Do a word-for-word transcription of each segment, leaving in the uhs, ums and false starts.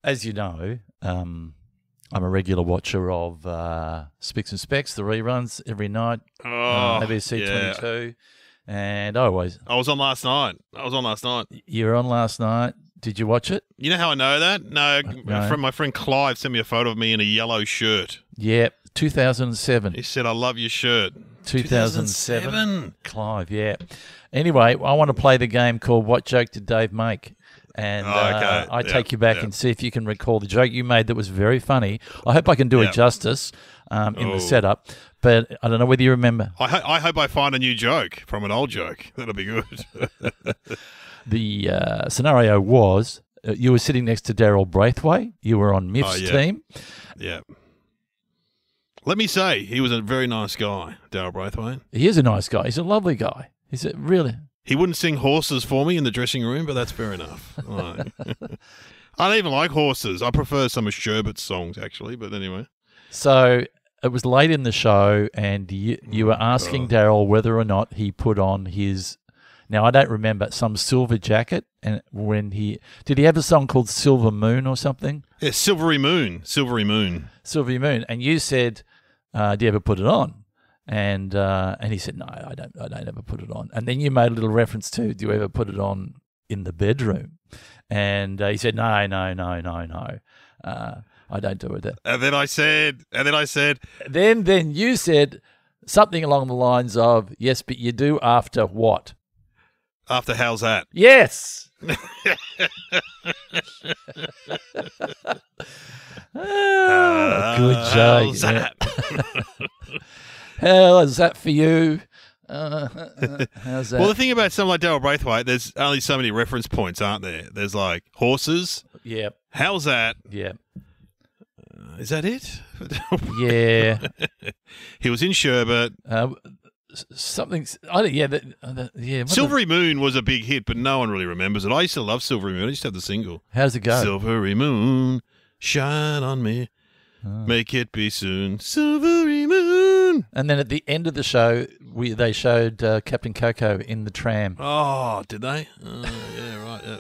as you know, um, I'm a regular watcher of uh, Spicks and Specs, the reruns every night, Oh, uh, A B C yeah. twenty-two, and I always. I was on last night. I was on last night. You were on last night. Did you watch it? You know how I know that? No, no. From my friend Clive sent me a photo of me in a yellow shirt. Yep, two thousand seven. He said, "I love your shirt." two thousand seven. two thousand seven. Clive, yeah. Anyway, I want to play the game called What Joke Did Dave Make? And Oh, okay. uh, I Yep, take you back yep. and see if you can recall the joke you made that was very funny. I hope I can do Yep. it justice um, in Oh. the setup, but I don't know whether you remember. I, ho- I hope I find a new joke from an old joke. That'll be good. The uh, scenario was uh, you were sitting next to Daryl Braithwaite. You were on Miff's Oh, yeah. team. Yeah. Let me say, he was a very nice guy, Daryl Braithwaite. He is a nice guy. He's a lovely guy. He's a really... He wouldn't sing horses for me in the dressing room, but that's fair enough. Like, I don't even like horses. I prefer some of Sherbert's songs, actually, but anyway. So it was late in the show, and you, you were asking Oh. Daryl whether or not he put on his... Now, I don't remember, some silver jacket. And when he... Did he have a song called Silver Moon or something? Yeah, Silvery Moon. Silvery Moon. Silvery Moon. And you said, uh, do you ever put it on? And uh, and he said, no, I don't I don't ever put it on. And then you made a little reference to, do you ever put it on in the bedroom? And uh, he said, no, no, no, no, no. Uh, I don't do it. And then I said, and then I said, Then then you said something along the lines of, yes, but you do after what? after how's that? Yes. Ah, good joke. How's yeah. that? How is that for you? Uh, how's that? Well, the thing about someone like Daryl Braithwaite, there's only so many reference points, aren't there? There's like horses. Yep. How's that? Yep. Uh, is that it? Yeah. He was in Sherbet. Uh, s- something. I don't. Yeah. That, uh, that, yeah. what the- Silvery Moon was a big hit, but no one really remembers it. I used to love Silvery Moon. I used to have the single. How's it go? Silvery Moon, shine on me. Oh. Make it be soon. Silvery Moon. And then at the end of the show, we they showed uh, Captain Coco in the tram. Oh, did they? Oh, yeah, right. Yeah.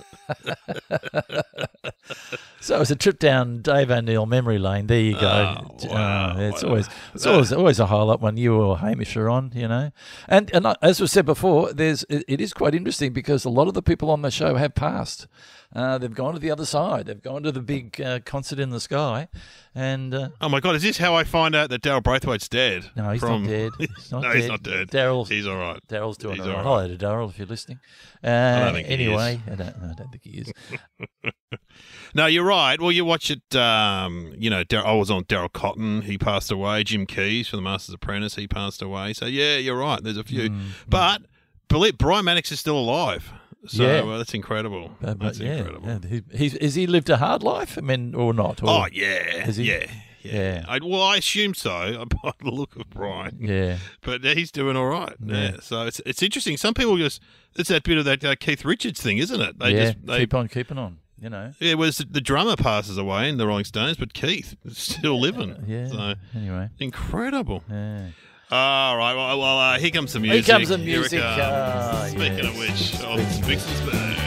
So it was a trip down Dave O'Neill memory lane. There you go. Oh, wow. Uh, it's Wow. always it's always always a highlight when you or Hamish are on, you know. And and I- as was said before, there's it, it is quite interesting because a lot of the people on the show have passed. Uh, they've gone to the other side. They've gone to the big uh, concert in the sky, and uh, Oh my God! Is this how I find out that Daryl Braithwaite's dead? no, he's From- not dead. He's not no, dead. he's not dead. Daryl's He's all right. Daryl's doing He's all right. all Hello to Daryl if you're listening. Uh, don't think he anyway, I don't. I don't think he is. No, you're right. Well, you watch it. Um, you know, Dar- I was on Daryl Cotton. He passed away. Jim Keys from The Master's Apprentice. He passed away. So yeah, you're right. There's a few, Mm, but believe Brian Mannix is still alive. So Yeah. uh, that's incredible. Uh, but that's yeah, incredible. yeah. He, he's, has he lived a hard life? I mean, or not? Or, Oh yeah, Is he? yeah, yeah. Yeah. I, well, I assume so by the look of Brian. yeah. But uh, he's doing all right. Yeah. Yeah. So it's it's interesting. Some people just it's that bit of that uh, Keith Richards thing, isn't it? They yeah. just they keep on keeping on. You know. yeah. Whereas the, the drummer passes away in the Rolling Stones, but Keith is still living. Yeah. So Anyway. incredible. Yeah. All right. Well, well uh, here comes the Here music. comes the it music. comes. Ah, Speaking yes. of which, oh, Speaking of Spicks and Spurs.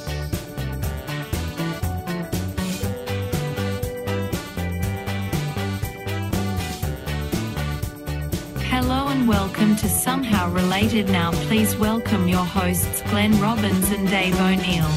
Hello and welcome to Somehow Related. Now please welcome your hosts Glenn Robbins and Dave O'Neill.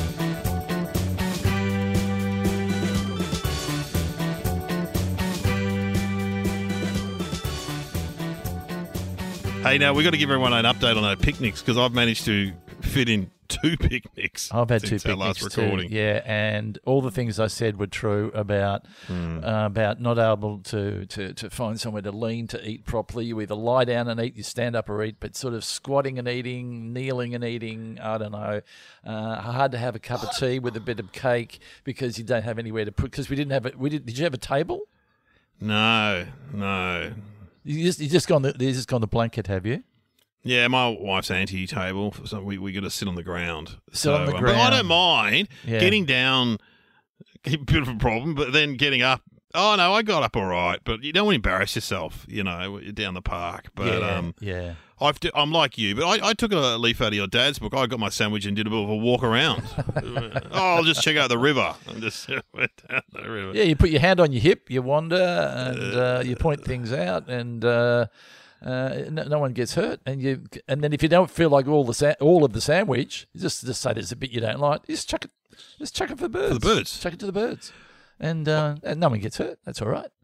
Hey, now we've got to give everyone an update on our picnics because I've managed to fit in two picnics. I've had two since our picnics last too. recording. Yeah, and all the things I said were true about Hmm. uh, about not able to, to, to find somewhere to lean to eat properly. You either lie down and eat, you stand up or eat, but sort of squatting and eating, kneeling and eating, I don't know. Uh, hard to have a cup of tea with a bit of cake because you don't have anywhere to put. Because we didn't have it. We did. Did you have a table? No, no. You just you just gone the you just gone the blanket, have you? Yeah, my wife's anti-table, so we we got to sit on the ground. Sit so, on the um, But I ground. don't mind Yeah. getting down. A bit of a problem, but then getting up Oh, no, I got up all right, but you don't want to embarrass yourself, you know, down the park. But yeah, um, yeah. I've d- I'm like you, but I, I took a leaf out of your dad's book. I got my sandwich and did a bit of a walk around. oh, I'll just check out the river. And just went down the river. Yeah, you put your hand on your hip, you wander, and uh, you point things out, and uh, uh, no, no one gets hurt. And you, and then if you don't feel like all the sa- all of the sandwich, you just just say there's a bit you don't like. You just chuck it, just chuck it for the birds. For the birds. Chuck it to the birds, and, uh, and no one gets hurt. That's all right.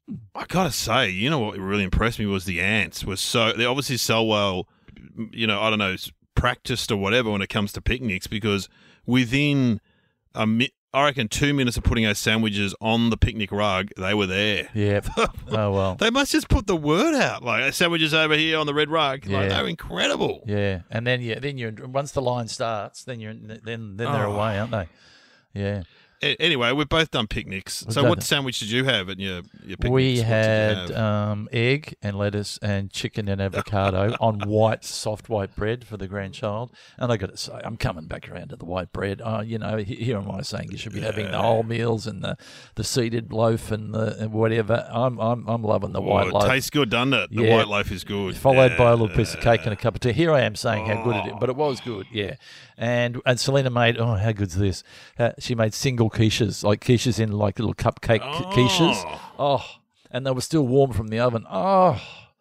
I gotta say, you know what really impressed me was the ants were so they obviously so well, you know, I don't know, practiced or whatever when it comes to picnics, because within a mi- I reckon two minutes of putting those sandwiches on the picnic rug, they were there. Yeah. Oh well. They must just put the word out, like sandwiches over here on the red rug. Like, Yeah. they're incredible. Yeah, and then yeah, then you once the line starts, then you're then then they're Oh. away, aren't they? Yeah. A- Anyway, we've both done picnics. We've So, done what it. sandwich did you have at your your picnics? We What did you had have? um, egg and lettuce and chicken and avocado on white, soft white bread for the grandchild. And I got to say, I'm coming back around to the white bread. Uh, you know, he- here am I saying you should be having the whole meals and the, the seeded loaf and the and whatever. I'm I'm I'm loving the Oh, white it loaf. tastes good, doesn't it? The Yeah. white loaf is good. Followed by a little Yeah. piece of cake and a cup of tea. Here I am saying how good it is, but it was good, yeah. And and Selena made, oh, how good's this? Uh, she made single quiches, like quiches in like little cupcake Oh. quiches. Oh, and they were still warm from the oven. Oh,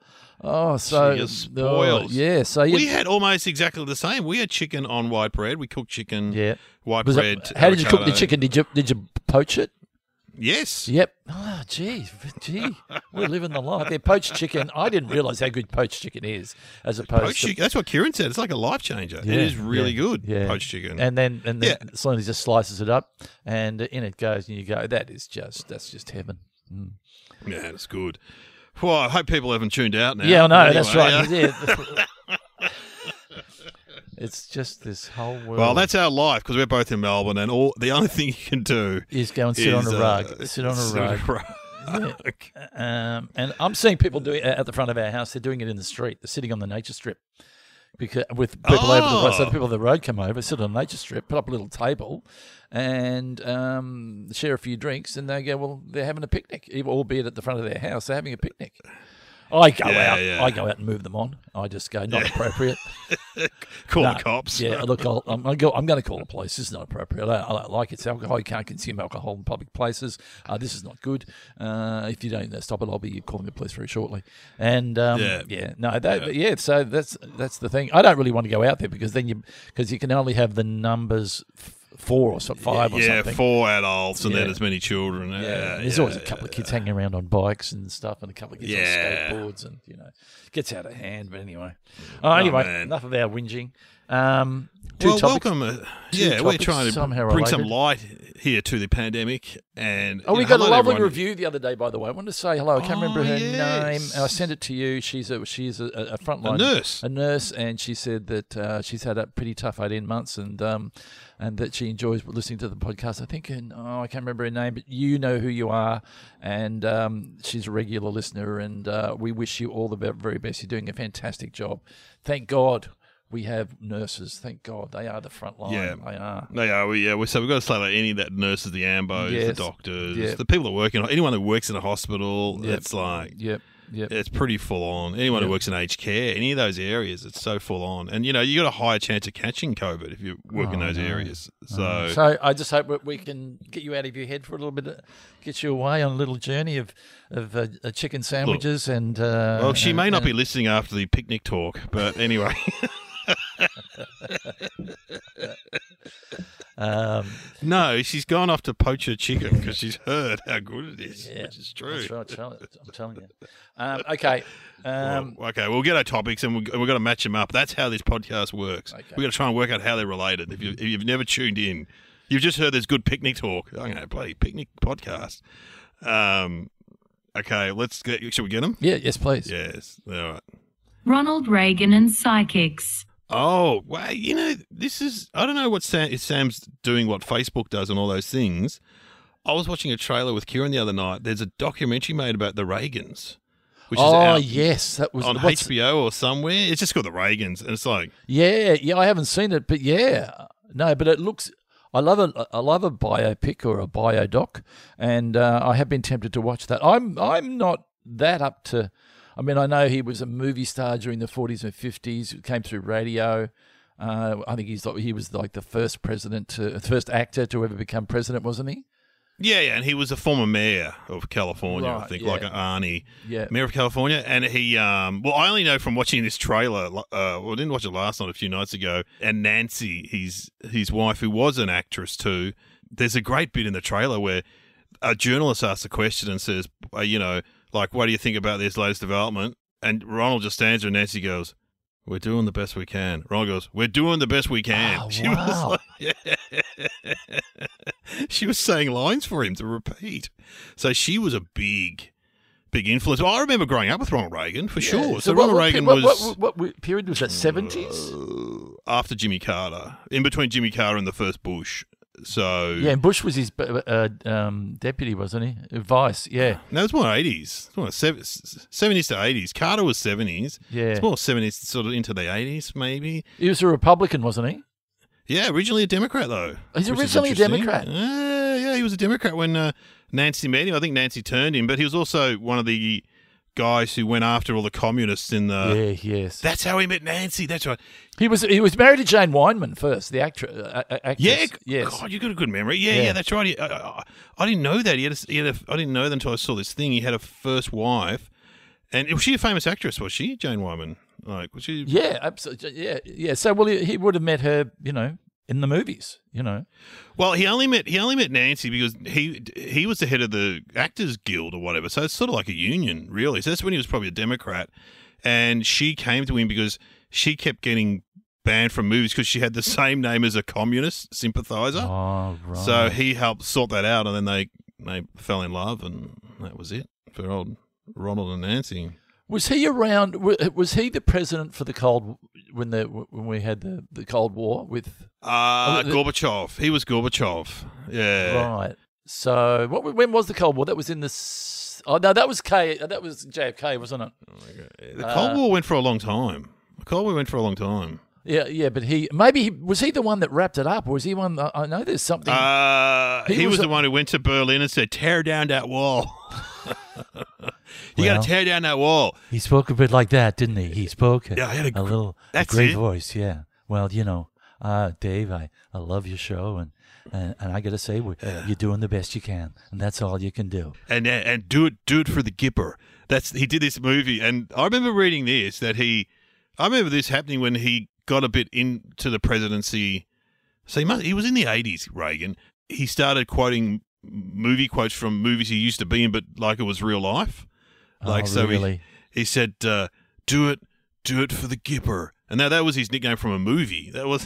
oh, so Gee, you're oh, spoiled. yeah. So you, We had almost exactly the same. We had chicken on white bread. We cooked chicken, yeah. white Was bread. it, how did you cook the avocado. chicken? Did you did you poach it? Yes. Yep. Oh, gee, gee, we're living the life. Yeah, poached chicken. I didn't realise how good poached chicken is, as opposed Poached to chicken. That's what Kieran said. It's like a life changer. Yeah, it is really yeah, good, yeah. poached chicken. And then and then Yeah. Selena just slices it up, and in it goes, and you go, that is just that's just heaven. Mm. yeah, it's good. Well, I hope people haven't tuned out now. Yeah, I know. But That's anyway, right. Yeah. It's just this whole world. Well, that's our life, because we're both in Melbourne, and all the only thing you can do is go and sit is, on a uh, rug. sit on a sit rug. rug. Um, and I'm seeing people do it at the front of our house. They're doing it in the street. They're sitting on the nature strip. Because with people over the road, so the Oh. people on the road come over, sit on the nature strip, put up a little table, and um, share a few drinks, and they go, well, they're having a picnic, even- albeit at the front of their house. They're having a picnic. I go Yeah, out. yeah. I go out and move them on. I just go, not appropriate. Call No. the cops. Yeah, look, I'll, I'm, I'm, go, I'm going to call the police. This is not appropriate. I, I don't like it. It's alcohol. You can't consume alcohol in public places. Uh, this is not good. Uh, if you don't uh, stop it, I'll be calling the police very shortly. And um, Yeah. yeah, no, that, yeah. So that's that's the thing. I don't really want to go out there because then you because you can only have the numbers f- four or so, five or yeah, something. four adults and then Yeah. as many children. Yeah, Yeah, there's yeah, always a couple of kids hanging around on bikes and stuff, and a couple of kids Yeah. on skateboards, and you know, gets out of hand. But anyway, oh, anyway, man. enough of our whinging. Um, two Well, topics. welcome. Uh, two yeah, we're topics trying to somehow bring some related. light here to the pandemic. And Oh, you we know, got a hello to lovely everyone. review the other day, by the way. I wanted to say hello. I can't Oh, remember her yes. name. And I sent it to you. She's a she's a, a frontline A nurse. a nurse, and she said that uh, she's had a pretty tough eighteen months, and um, and that she enjoys listening to the podcast. I think, and oh, I can't remember her name, but you know who you are, and um, she's a regular listener, and uh, we wish you all the be- very best. You're doing a fantastic job. Thank God we have nurses. Thank God they are the front line. Yeah. They are. No, yeah, we, yeah. We, so we've got to say like any of that nurses, the ambos, the Yes. doctors, Yep. the people that work in anyone that works in a hospital. Yep. It's like Yep. Yep. it's pretty full on. Anyone Yep. who works in aged care, any of those areas, it's so full on. And you know, you got a higher chance of catching COVID if you work in Oh, those no. areas. Uh, So, so I just hope that we can get you out of your head for a little bit, uh, get you away on a little journey of of uh, uh, chicken sandwiches and. Uh, well, she and- may not and- be listening after the picnic talk, but anyway. Um, No, she's gone off to poach her chicken because she's heard how good it is, yeah, which is true. That's right. tell- I'm telling you. Um, okay. Um, well, okay, we'll get our topics and we've, we've got to match them up. That's how this podcast works. Okay. We've got to try and work out how they're related. If, you, if you've never tuned in, you've just heard there's good picnic talk. I'm going, bloody picnic podcast. Um, okay, let's get, should we get them? yeah. Yes, please. Yes. All right. Ronald Reagan and psychics. Oh, well, you know, this is, I don't know what Sam, if Sam's doing what Facebook does and all those things. I was watching a trailer with Kieran the other night. There's a documentary made about the Reagans, which is Oh out yes, that was on what's- H B O or somewhere. It's just called the Reagans, and it's like, Yeah, yeah. I haven't seen it, but yeah, no. But it looks. I love a I love a biopic or a biodoc, and uh, I have been tempted to watch that. I'm I'm not that up to. I mean, I know he was a movie star during the forties and fifties. Came through radio. Uh, I think he's like, he was like the first president, to, first actor to ever become president, wasn't he? Yeah, yeah, and he was a former mayor of California, Right, I think, yeah. like Arnie, Yeah. mayor of California. And he, um, well, I only know from watching this trailer. Uh, well, I didn't watch it last night, a few nights ago. And Nancy, his his wife, who was an actress too. There's a great bit in the trailer where a journalist asks a question and says, uh, you know, like, what do you think about this latest development? And Ronald just stands there, and Nancy goes, "We're doing the best we can." Ronald goes, "We're doing the best we can." Oh, she wow. was like, yeah. She was saying lines for him to repeat. So she was a big, big influence. Well, I remember growing up with Ronald Reagan, for sure. So, what- Ronald what, Reagan what, was what, what, what period was that? Seventies. uh, after Jimmy Carter, in between Jimmy Carter and the first Bush. So Yeah, and Bush was his uh, um, deputy, wasn't he? Vice. Yeah. no, it's more eighties. It's more seventies to eighties. Carter was seventies. Yeah. It's more seventies, sort of into the eighties, maybe. He was a Republican, wasn't he? Yeah, originally a Democrat, though. He's which is originally a interesting. Democrat? Uh, yeah, he was a Democrat when uh, Nancy met him. I think Nancy turned him, but he was also one of the guys who went after all the communists in the... yeah. Yes. That's how he met Nancy. That's right. He was he was married to Jane Wyman first, the actress. Uh, actress. Yeah, Yes. God, you got a good memory. Yeah, yeah, Yeah. that's right. He, I, I, I didn't know that. He had, a, he had a, I didn't know that until I saw this thing. He had a first wife, and was she a famous actress? Was she Jane Wyman? Like, was she? Yeah. Absolutely. Yeah. Yeah. So, well, he, he would have met her, you know, in the movies. You know. Well, he only met he only met Nancy because he he was the head of the Actors Guild or whatever. So it's sort of like a union, really. So that's when he was probably a Democrat, and she came to him because she kept getting banned from movies because she had the same name as a communist sympathizer. Oh, right. So he helped sort that out, and then they they fell in love, and that was it for old Ronald and Nancy. Was he around? wa- Was he the president for the Cold when the when we had the, the Cold War with? Uh, Oh, the- Gorbachev. He was Gorbachev. Yeah. Right. So what? When was the Cold War? That was in the. s- Oh no, that was K. That was J F K, wasn't it? The Cold Uh, War went for a long time. The Cold War went for a long time. Yeah, yeah. But he maybe he, was he the one that wrapped it up, or was he one? I I know there's something. Uh, He he, was was, a- the one who went to Berlin and said, "Tear down that wall." You Well- got to tear down that wall. He spoke a bit like that, didn't he? He spoke a, Yeah, I had a gr- little a that's great it. voice. Yeah. Well, you know, uh, Dave, I, I love your show, and and, and I got to say, we you're doing the best you can, and that's all you can do. and and do it do it for the Gipper. That's he did this movie, and I remember reading this that he, I remember this happening when he got a bit into the presidency. So he must, he was in the eighties, Reagan. He started quoting movie quotes from movies he used to be in, but like it was real life. Like Oh, so, really? he, he said, uh, "Do it, do it for the Gipper," and now that was his nickname from a movie. That was.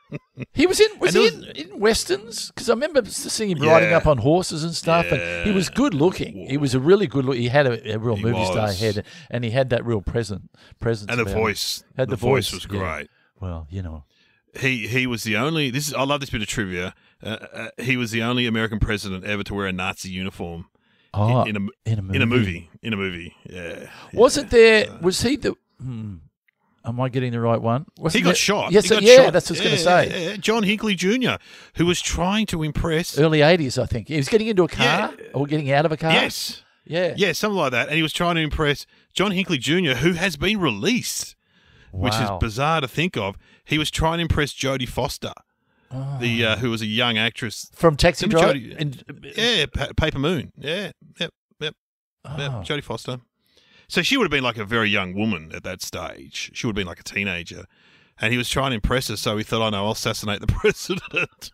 He was in was And he there in, in westerns? Because I remember seeing him riding Yeah. up on horses and stuff, and he was Yeah. good looking. He was a really good look. He had a, a real He movie star was. head, and he had that real present presence. And the about him. voice, Had the, the voice, voice, was yeah. great. Well, you know. He he was the only. This is I love this bit of trivia. Uh, uh, he was the only American president ever to wear a Nazi uniform Oh, in, in a in a movie. in a movie. In a movie, yeah. Wasn't there? Was he the? Hmm, am I getting the right one? Wasn't He got there- shot. Yes, He got yeah, shot. that's what I was Yeah, going to say. yeah, yeah. John Hinckley Junior, who was trying to impress. Early eighties, I think. He was getting into a car Yeah. or getting out of a car. Yes, Yeah. yeah, something like that. And he was trying to impress John Hinckley Junior, who has been released, which is Wow. bizarre to think of. He was trying to impress Jodie Foster, Oh. the uh, who was a young actress. From Taxi Didn't Driver. Jodie- And- Yeah, pa- Paper Moon. Yeah, yep, yep. Yeah, Oh. Jodie Foster. So she would have been like a very young woman at that stage. She would have been like a teenager. And he was trying to impress her, so he thought, oh no, I'll assassinate the president.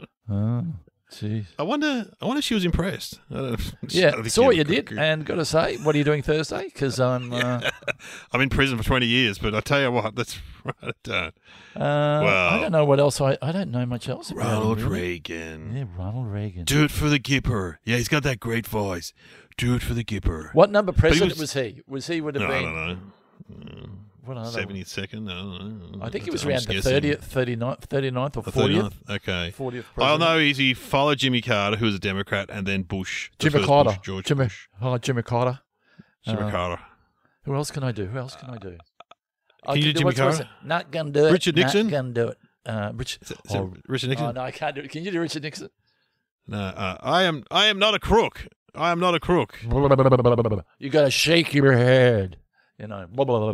Oh, jeez. I wonder I wonder if she was impressed. I don't know. I Yeah, don't think saw she what you ever did, could- and got to say, what are you doing Thursday? Because I'm, uh, I'm in prison for twenty years, but I tell you what, that's right. I don't. uh, I Well- don't know what else. I, I don't know much else about Ronald him, really. Reagan. Yeah, Ronald Reagan. Do it for the Gipper. Yeah, he's got that great voice. Do it for the Gipper. What number president was- was, he? Was he would have No, I been? don't know. What other- seventy-second? I don't know. I think he was I'm around just the guessing. thirtieth, thirty-ninth, thirty-ninth or The fortieth. thirty-ninth? Okay. fortieth I'll president. know is he followed Jimmy Carter, who was a Democrat, and then Bush. the Jimmy first Carter. Bush, George Jimmy, Bush. oh, Jimmy Carter. Jimmy Uh, Carter. Who else can I do? Who else can I do? I Can you do Jimmy what's- what's Carter? it? Not gonna do it. Richard Nixon? Not gonna do it. Uh, Rich, Is it, is it oh, Richard Nixon? oh, no, I can't do it. Can you do Richard Nixon? No, uh, I am. I am not a crook. I am not a crook. You got to shake your head. You know.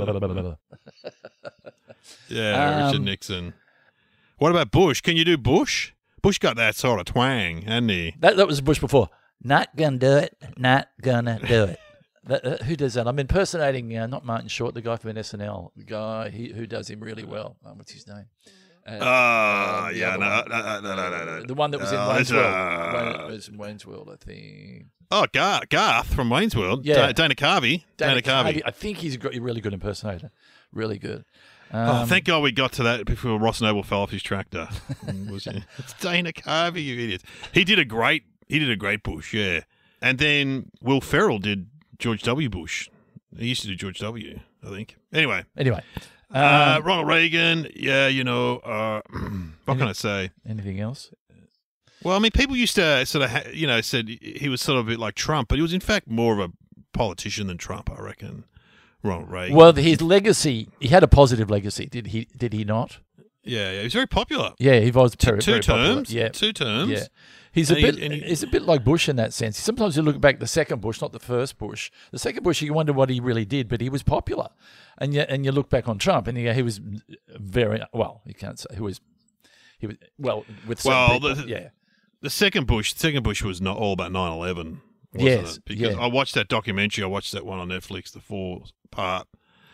Yeah, Richard Um, Nixon. What about Bush? Can you do Bush? Bush got that sort of twang, hadn't he? That that was Bush before. Not gonna do it. Not gonna do it. That, uh, who does that? I'm impersonating uh, not Martin Short, the guy from S N L, the guy he, who does him really well. Oh, what's his name? Uh, Ah, uh, the yeah, other no, one. no, no, no, no, no. The one that was in Uh, Wayne's it's, World. uh, Wayne, it was in Wayne's World, I think. Oh, Garth, Garth from Wayne's World. Yeah. Da- Dana Carvey. Dana, Carvey. I think he's a gr- really good impersonator. Really good. Um, Oh, thank God we got to that before Ross Noble fell off his tractor. Was it? It's Dana Carvey, you idiots. He did a great. He did a great Bush, yeah. And then Will Ferrell did George W. Bush. He used to do George W. I think. Anyway, Anyway, uh, um, Ronald Reagan. Yeah, you know. Uh, what can I say? anything else? Well, I mean, people used to sort of, ha- you know, said he was sort of a bit like Trump, but he was in fact more of a politician than Trump, I reckon. Ronald Reagan. Well, his legacy, he had a positive legacy, did he Did he not? yeah, yeah, he was very popular. Yeah, he was Two, very, two very popular. terms. Yeah, Two terms. yeah. He's a And he- bit. and he- he's a bit like Bush in that sense. Sometimes you look back at the second Bush, not the first Bush. The second Bush, you wonder what he really did, but he was popular. And you and you look back on Trump, and you go, he was very well. You can't say he was. He was well with certain Well, people. the- yeah. The second Bush, the second Bush was not all about nine eleven, wasn't Yes, it? Because yeah. I watched that documentary. I watched that one on Netflix, the four part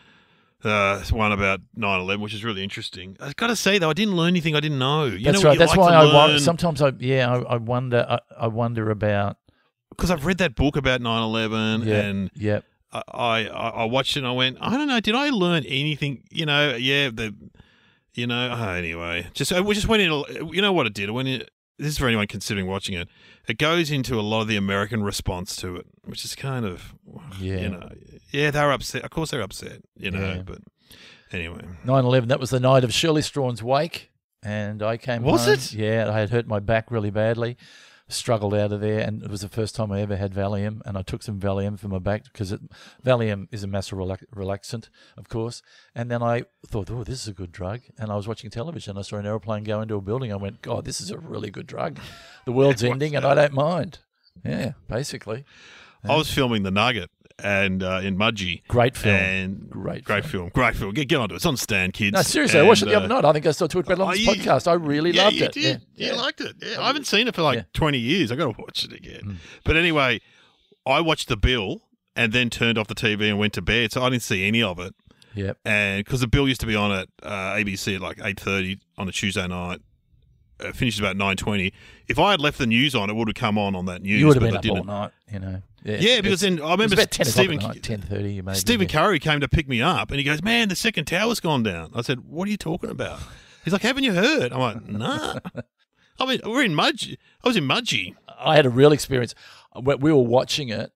uh, one about nine eleven, which is really interesting. I've got to say though, I didn't learn anything I didn't know. You That's know, right. That's like why to I learn, wonder. Sometimes I yeah I, I wonder I, I wonder about because I've read that book about nine eleven yeah and yeah I, I I watched it and I went, I don't know, did I learn anything? You know, yeah, the you know. Oh, anyway, just we just went in. You know what it did? It went in. This is for anyone considering watching it. It goes into a lot of the American response to it, which is kind of, Yeah. you know, yeah, they were upset. Of course, they're upset, you know. Yeah. But anyway, nine eleven. That was the night of Shirley Strawn's wake, and I came. Was home. it? Yeah, I had hurt my back really badly. Struggled out of there, and it was the first time I ever had Valium, and I took some Valium for my back because it, Valium is a massive relax, relaxant, of course. And then I thought, oh, this is a good drug. And I was watching television. I saw an aeroplane go into a building. I went, God, this is a really good drug. The world's ending, and I don't mind. Yeah, basically. I was filming The Nugget and uh, in Mudgee. Great film. And Great great film. film. Great film. Get, get onto it. It's on Stan, kids. No, seriously, I watched it the And, other uh, night. I think I still talked about it on oh, this you- podcast. I really yeah, loved you it. Did. Yeah, You yeah. liked it. Yeah. I haven't seen it for like Yeah. twenty years. I got to watch it again. Mm. But anyway, I watched The Bill and then turned off the T V and went to bed, so I didn't see any of it. Yep. And because The Bill used to be on at uh, A B C at like eight thirty on a Tuesday night, uh, finished about nine twenty. If I had left the news on, it would have come on on that news. You would have but been I up all didn't. night, you know. Yeah, because then I It was remember about ten Stephen o'clock at night, ten thirty maybe. Stephen yeah. Curry came to pick me up, and he goes, "Man, the second tower's gone down." I said, "What are you talking about?" He's like, "Haven't you heard?" I'm like, "Nah." I mean, we're in Mudgee. I was in Mudgee. I had a real experience. We we were watching it,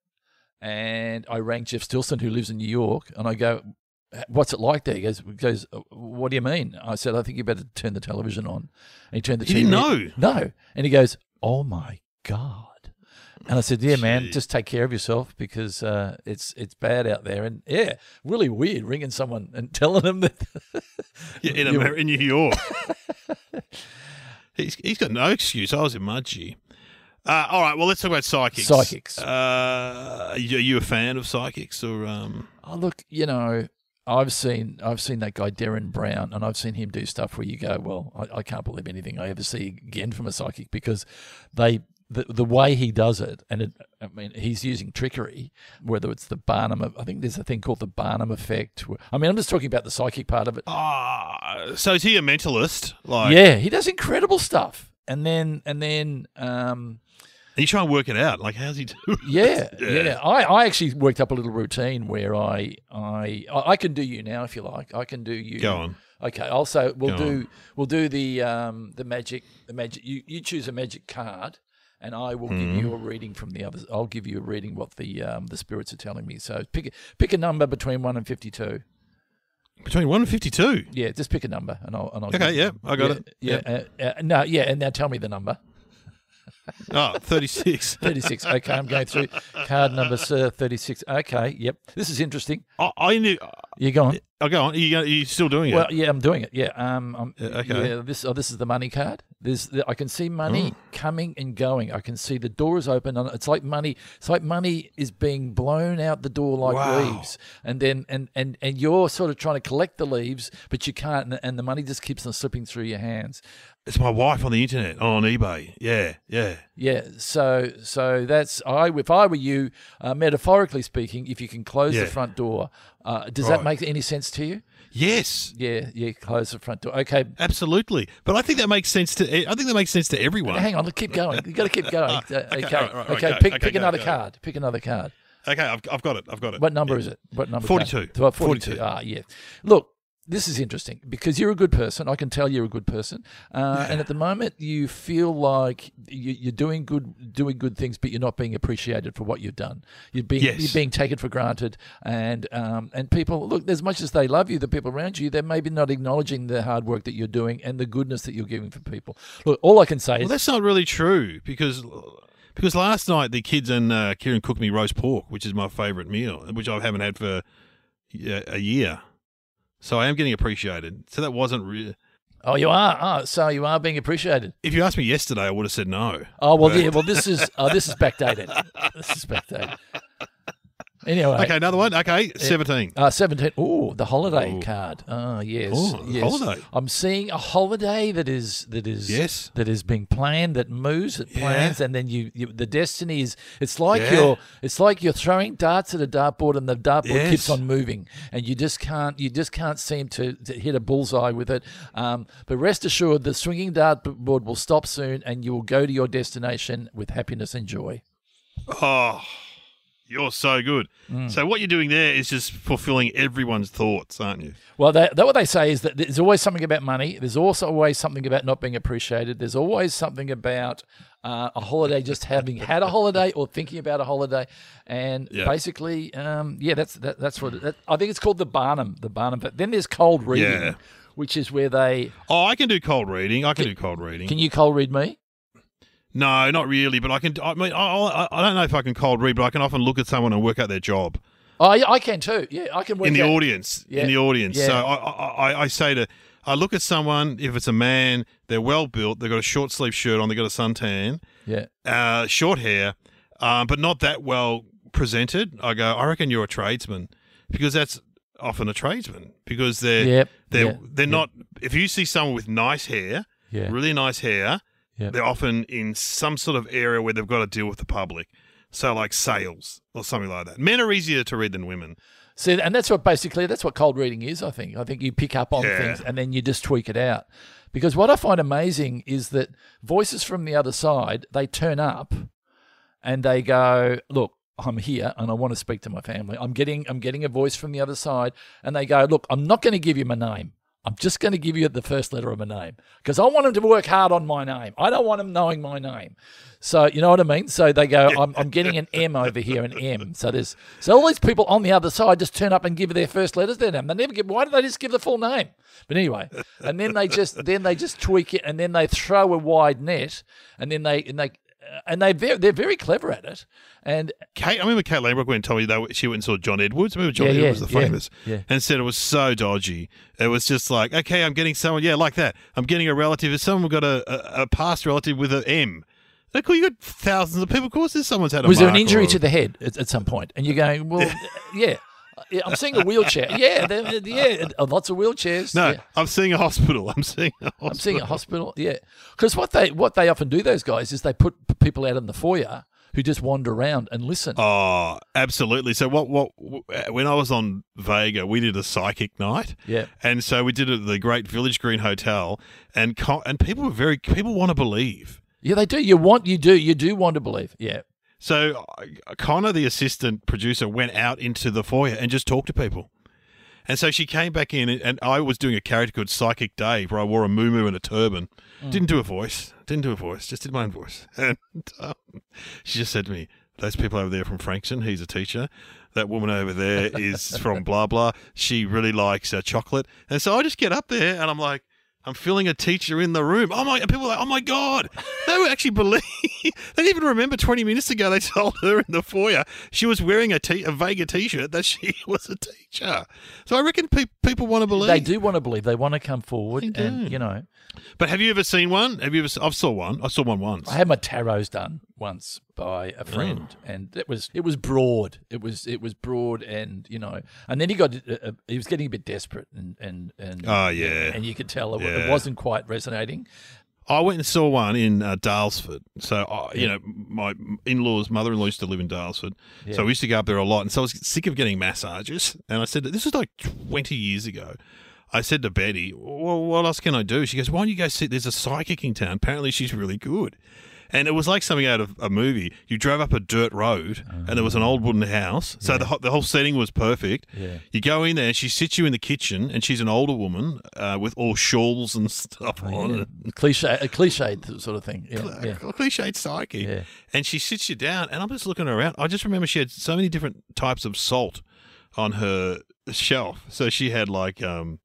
and I rang Jeff Stilson, who lives in New York, and I go, "What's it like there?" He goes, he goes, "What do you mean?" I said, "I think you better turn the television on." And he turned the He T V. didn't know. No. And he goes, "Oh my God." And I said, "Yeah, man, Gee. just take care of yourself because uh, it's it's bad out there." And yeah, really weird ringing someone and telling them that. Yeah, in, You- Amer- in New York. he's he's got no excuse. I was in Mudgee. Uh, all right, well, let's talk about psychics. Psychics. Uh, are, you, are you a fan of psychics or? Um... Oh, look, you know, I've seen I've seen that guy Darren Brown, and I've seen him do stuff where you go, well, I, I can't believe anything I ever see again from a psychic because they the the way he does it, and it, I mean, he's using trickery, whether it's the Barnum, I think there's a thing called the Barnum effect. I mean, I'm just talking about the psychic part of it. Ah, so is he a mentalist? Like, Yeah, he does incredible stuff, and then and then. Um, and you try and work it out. Like, how's he do? it? Yeah, Yeah. yeah. I, I actually worked up a little routine where I, I I can do you now if you like. I can do you. Go on. Okay. Also, we'll Go do on. we'll do the um the magic the magic. You you choose a magic card, and I will Mm-hmm. give you a reading from the others. I'll give you a reading what the um the spirits are telling me. So pick a, pick a number between one and fifty two. Between one and fifty-two. Yeah, just pick a number, and I'll and I'll. Okay, give- yeah, I got yeah, it. Yeah. Uh, uh, no, yeah, and now tell me the number. Oh, thirty-six. thirty-six. Okay, I'm going through card number uh, thirty-six. Okay, yep. This is interesting. I, I knew You go on. I'll go on. Are you, are you still doing Well, it? yeah, I'm doing it. Yeah. Um. I'm, Yeah, okay. Yeah. This. Oh, this is the money card. There's. I can see money coming and going. I can see the door is open. And it's like money. It's like money is being blown out the door like Wow. leaves. And then and and and you're sort of trying to collect the leaves, but you can't. And, and the money just keeps on slipping through your hands. It's my wife on the internet, on eBay. Yeah, yeah. Yeah, so so that's I. If I were you, uh, metaphorically speaking, if you can close Yeah. the front door, uh, does Right. that make any sense to you? Yes, Yeah, yeah, close the front door. Okay, absolutely. But I think that makes sense to. I think that makes sense to everyone. hang on, let's keep going. You got to keep going. Uh, okay, right, okay, right, right, okay. go, Pick okay, pick go, another go. card. Pick another card. Okay, I've, I've got it. I've got it. What number is it? What number? forty-two. Card? Well, forty-two. forty-two. Ah, yeah. Look. This is interesting because you're a good person. I can tell you're a good person, uh, and at the moment you feel like you, you're doing good, doing good things, but you're not being appreciated for what you've done. You're being Yes. you're being taken for granted, and um, and people look as much as they love you, the people around you, they're maybe not acknowledging the hard work that you're doing and the goodness that you're giving for people. Look, all I can say Well, is that's not really true because because last night the kids and uh, Kieran cooked me roast pork, which is my favourite meal, which I haven't had for uh, a year. So I am getting appreciated. So that wasn't real. oh, you are, oh, so you are being appreciated. If you asked me yesterday, I would have said no. Oh well, But- yeah, well this is oh, this is backdated. This is backdated. Anyway, Okay, another one. Okay, seventeen. Uh, seventeen. Oh, the holiday Ooh. card. Oh, yes. Oh, the yes. holiday. I'm seeing a holiday that is that is Yes. that is being planned, that moves, that Yeah. plans, and then you, you the destiny is. It's like Yeah. you're. It's like you're throwing darts at a dartboard, and the dartboard Yes. keeps on moving, and you just can't. You just can't seem to, to hit a bullseye with it. Um, but rest assured, the swinging dartboard will stop soon, and you will go to your destination with happiness and joy. Oh, you're so good. Mm. So what you're doing there is just fulfilling everyone's thoughts, aren't you? Well, that, that what they say is that there's always something about money. There's also always something about not being appreciated. There's always something about uh, a holiday, just having had a holiday or thinking about a holiday, and Yeah. basically, um, yeah, that's that, that's what it, that, I think it's called the Barnum. The Barnum. But then there's cold reading, Yeah. which is where they Oh, I can do cold reading. I can do cold reading. can you cold read me? No, not really. But I can. I mean, I, I, I don't know if I can cold read, but I can often look at someone and work out their job Oh, yeah, I can too. Yeah, I can work in the out- audience. Yeah. In the audience. Yeah. So I, I, I, I say to, I look at someone. If it's a man, they're well built. They've got a short sleeve shirt on. They've got a suntan, Yeah. uh, short hair, um, but not that well presented. I go, I reckon you're a tradesman, because that's often a tradesman because they're Yep. they're yeah, they're yeah, not. If you see someone with nice hair, Yeah. really nice hair, Yep. they're often in some sort of area where they've got to deal with the public. So like sales or something like that. Men are easier to read than women. See, and that's what basically that's what cold reading is. I think. I think you pick up on Yeah. things and then you just tweak it out. Because what I find amazing is that voices from the other side, they turn up, and they go, "Look, I'm here and I want to speak to my family. I'm getting I'm getting a voice from the other side," and they go, "Look, I'm not going to give you my name. I'm just going to give you the first letter of my name because I want them to work hard on my name. I don't want them knowing my name." So you know what I mean? So they go, I'm, I'm getting an M over here, an M. So there's so all these people on the other side just turn up and give their first letters their name. They never give. Why do they just give the full name? But anyway, and then they just then they just tweak it, and then they throw a wide net, and then they and they and they very, they're very clever at it. And Kate, I remember Kate Lambrook went and told me that she went and saw John Edwards. Remember John Yeah, yeah, Edwards, the yeah, famous, yeah. and said it was so dodgy. It was just like, okay, I'm getting someone, yeah, like that. I'm getting a relative. If someone got a, a, a past relative with an M, they cool. You got thousands of people. Of course, there's someone's had a. was there an mark injury or- to the head at, at some point? And you're going, well, yeah. Yeah, I'm seeing a wheelchair. Yeah, there- yeah, lots of wheelchairs. No, yeah. I'm seeing a hospital. I'm seeing a hospital. I'm seeing a hospital. Yeah, because what they what they often do, those guys, is they put people out in the foyer who just wander around and listen. Oh, absolutely. So what? What? When I was on Vega, we did a psychic night. Yeah. And so we did it at the Great Village Green Hotel, and co- and people were very people want to believe. Yeah, they do. You want, you do, you do want to believe. Yeah. So uh, Connor, the assistant producer, went out into the foyer and just talked to people. And so she came back in, and, and I was doing a character called Psychic Dave, where I wore a muumuu and a turban. Mm. Didn't do a voice. Didn't do a voice. Just did my own voice. And um, she just said to me, "Those people over there from Frankston, he's a teacher. That woman over there is from blah, blah. She really likes uh, chocolate." And so I just get up there, and I'm like, I'm feeling a teacher in the room. Oh my! People were like, oh my God. They would actually believe. They didn't even remember twenty minutes ago they told her in the foyer she was wearing a, t- a Vega t-shirt that she was a teacher. So I reckon pe- people want to believe. They do want to believe. They want to come forward They do. and, you know. But have you ever seen one? Have you ever? I've saw one. I saw one once. I had my tarots done once by a friend, Oh. and it was it was broad. It was it was broad, and you know, and then he got uh, he was getting a bit desperate, and and and Oh, yeah. and you could tell it, Yeah. it wasn't quite resonating. I went and saw one in uh, Dalesford. So, I you Yeah. know, my in-laws, mother-in-law used to live in Dalesford. Yeah. So we used to go up there a lot. And so I was sick of getting massages. And I said, this was like twenty years ago. I said to Betty, well, what else can I do? She goes, why don't you go see, there's a psychic in town. Apparently she's really good. And it was like something out of a movie. You drove up a dirt road and there was an old wooden house. So Yeah. the, ho- the whole setting was perfect. Yeah. You go in there, she sits you in the kitchen, and she's an older woman uh, with all shawls and stuff on. Yeah. Cliche, a cliched sort of thing. Yeah, yeah. A cliched psyche. Yeah. And she sits you down, and I'm just looking around. I just remember she had so many different types of salt on her shelf. So she had like um,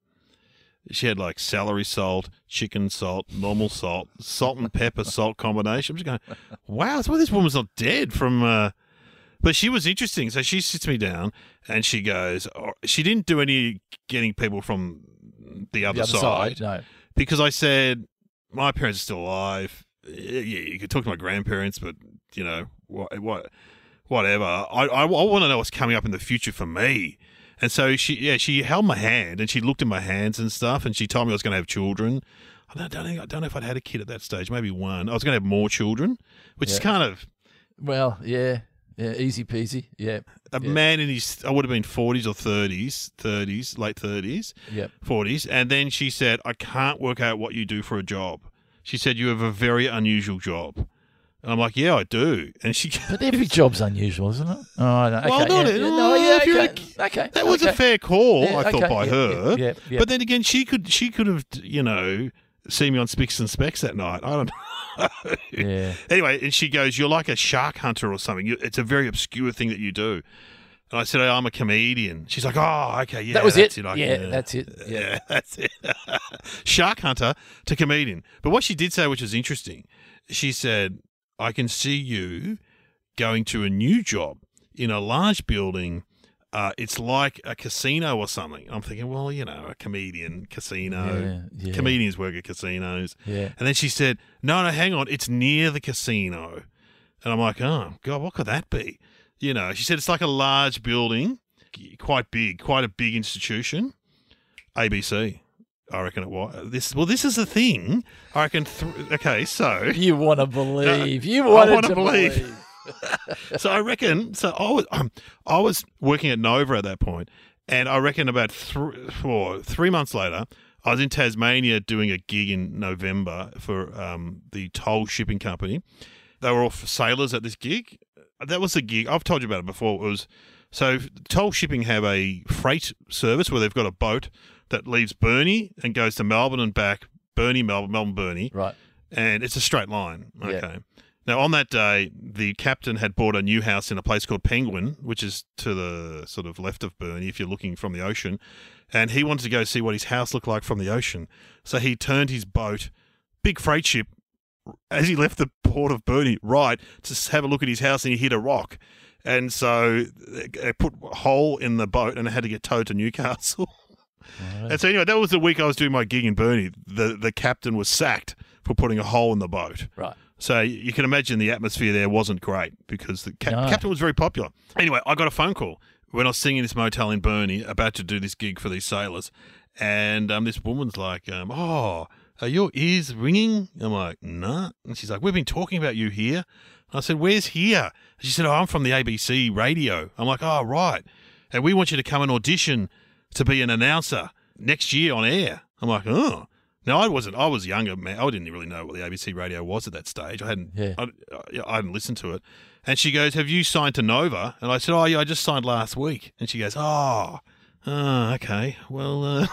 she had like celery salt, chicken salt, normal salt, salt and pepper salt combination. I'm just going, wow, that's why this woman's not dead from. Uh, but she was interesting. So she sits me down, and she goes. Oh, she didn't do any getting people from the other, The other side, side, no. because I said my parents are still alive. Yeah, you could talk to my grandparents, but you know what, what whatever. I, I, I want to know what's coming up in the future for me. And so she, yeah, she held my hand and she looked at my hands and stuff, and she told me I was going to have children. I don't, don't, think, I don't know if I'd had a kid at that stage, maybe one. I was going to have more children, which is Yeah. kind of Well, yeah, yeah, easy peasy. Yeah, a yeah. man in his, I would have been forties or thirties, thirties, late thirties, Yep. forties. And then she said, I can't work out what you do for a job. She said, you have a very unusual job. And I'm like, yeah, I do. And she But every job's unusual, isn't it? Oh, I know. Okay, Well, not yeah, it. yeah, Oh, no, yeah, if you're okay, okay. That was okay. a fair call, Yeah, I thought, okay, by yeah, her. yeah, yeah, yeah. But then again, she could she could have, you know, seen me on Spicks and Specks that night. I don't know. Yeah. Anyway, and she goes, you're like a shark hunter or something. You, it's a very obscure thing that you do. And I said, oh, I'm a comedian. She's like, oh, okay, yeah. That was that's it. I- Yeah, that's it. Yeah. Yeah, that's it. Shark hunter to comedian. But what she did say, which was interesting, she said, I can see you going to a new job in a large building. Uh, it's like a casino or something. I'm thinking, well, you know, a comedian, casino. Yeah, yeah. Comedians work at casinos. Yeah. And then she said, no, no, hang on. It's near the casino. And I'm like, oh, God, what could that be? You know, she said it's like a large building, quite big, quite a big institution. A B C, I reckon it was. This, well, this is the thing. I reckon, th- okay, so... You want to believe. You I wanted wanna to believe. believe. So I reckon, so I was, um, I was working at Nova at that point, and I reckon about three, four, three months later, I was in Tasmania doing a gig in November for um, the Toll Shipping Company. They were all sailors at this gig. That was the gig. I've told you about it before. It was so Toll Shipping have a freight service where they've got a boat that leaves Burnie and goes to Melbourne and back. Burnie, Melbourne, Melbourne, Burnie. Right. And it's a straight line. Yeah. Okay. Now, on that day, the captain had bought a new house in a place called Penguin, which is to the sort of left of Burnie if you're looking from the ocean. And he wanted to go see what his house looked like from the ocean. So he turned his boat, big freight ship, as he left the port of Burnie, right, to have a look at his house, and he hit a rock. And so they put a hole in the boat and it had to get towed to Newcastle. Right. And so anyway, that was the week I was doing my gig in Burnie. The, the captain was sacked for putting a hole in the boat. Right. So you can imagine the atmosphere there wasn't great because the ca- No. captain was very popular. Anyway, I got a phone call when I was sitting in this motel in Burnie about to do this gig for these sailors. And um, this woman's like, um, oh, are your ears ringing? I'm like, nah. And she's like, we've been talking about you here. And I said, where's here? She said, oh, I'm from the A B C radio. I'm like, oh, right. And we want you to come and audition to be an announcer next year on air. I'm like, oh. Now, I wasn't, I was younger, man. I didn't really know what the A B C radio was at that stage. I hadn't, Yeah. I, I hadn't listened to it. And she goes, have you signed to Nova? And I said, oh, yeah, I just signed last week. And she goes, oh, oh okay. Well, uh,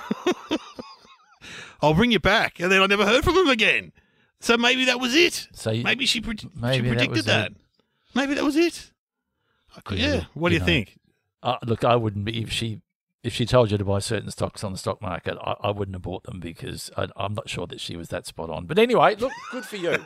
I'll bring you back. And then I never heard from him again. So maybe that was it. So you- maybe she, pre- she maybe that predicted was that. it. Maybe that was it. I could, Yeah, yeah. What do you you know. think? Uh, look, I wouldn't be if she if she told you to buy certain stocks on the stock market, I, I wouldn't have bought them because I, I'm not sure that she was that spot on. But anyway, look, good for you.